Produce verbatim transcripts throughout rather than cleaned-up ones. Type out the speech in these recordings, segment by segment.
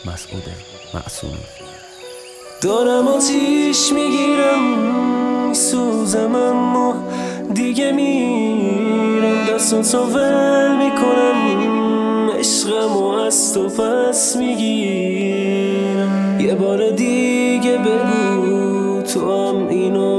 مسعود معصومی. دارم آتیش میگیرم میسوزم اما دیگه میرم، دستاتو ول میکنم، عشقم و از تو پس میگیرم. یه بار دیگه بگو تو هم اینو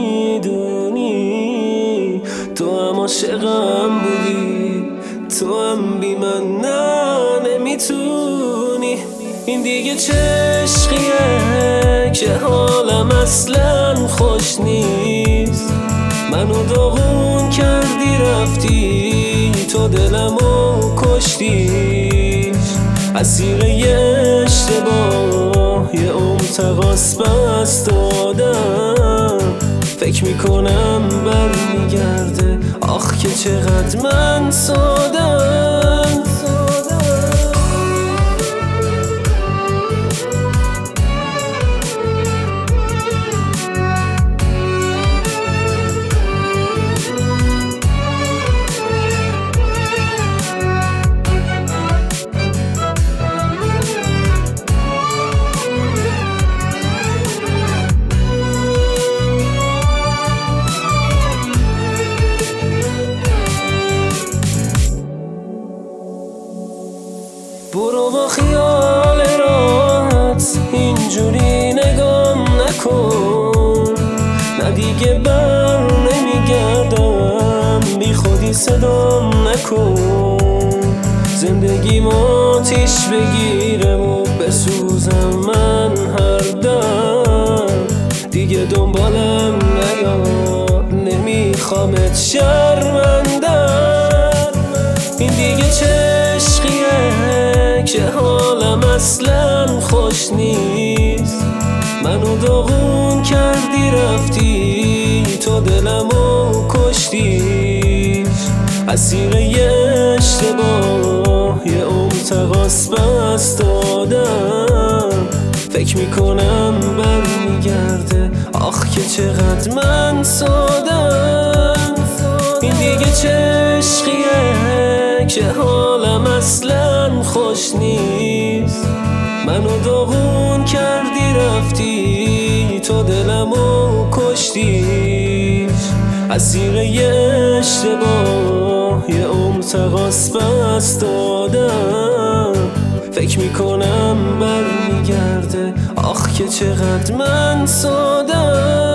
میدونی، تو هم عاشقم بودی، تو هم بی من نه نمیتونی. این دیگه چه عشقیه که حالم اصلا خوش نیست، منو داغون کردی رفتی، تو دلمو کشتی. اسیر یه اشتباه یه عمر تقاس بست دادم، فکر میکنم برمیگرده، آخ که چقدر من سادم. برو با خیال راحت اینجوری نگام نکن، نه دیگه بر نمیگردم، بی خودی صدام نکن. زندگی آتیش بگیره و بسوزم من هر دم، دیگه دنبالم نیا، نمیخوامت شرمندم. این دیگه چه عشقیه که حالم اصلا خوش نیست، منو داغون کردی رفتی، تو دلمو کشتی. اسیر یه اشتباه یه عمر تقاس بست دادم، فکر میکنم برمیگرده، آخ که چقدر من سادم. این دیگه چه عشقیه که حالم اصلا خوش نیست، منو داغون کردی رفتی، تو دلمو کشتی. اسیر یه اشتباه یه عمر تقاس بست دادم، فکر میکنم برمیگرده، آخ که چقدر من سادم.